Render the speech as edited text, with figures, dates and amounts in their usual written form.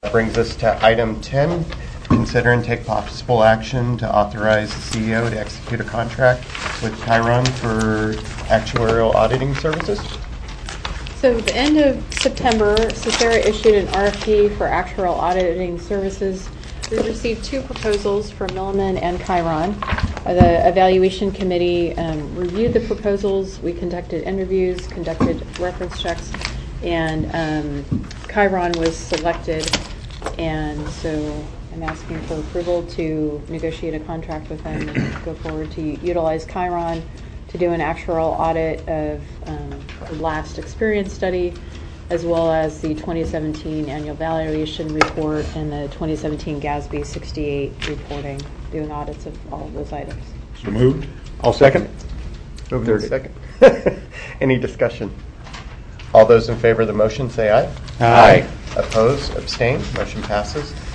Brings us to item 10. Consider and take possible action to authorize the CEO to execute a contract with Chiron for actuarial auditing services. So at the end of September, Cicera issued an RFP for actuarial auditing services. We received 2 proposals from Milliman and Chiron. The evaluation committee reviewed the proposals. We conducted interviews, conducted reference checks, and Chiron was selected. And so I'm asking for approval to negotiate a contract with them and go forward to utilize Chiron to do an actuarial audit of the last experience study, as well as the 2017 annual valuation report and the 2017 GASB 68 reporting, doing audits of all of those items. So moved. I'll second. Moved in second. Any discussion? All those in favor of the motion say aye. Aye. Opposed? Abstain? Motion passes.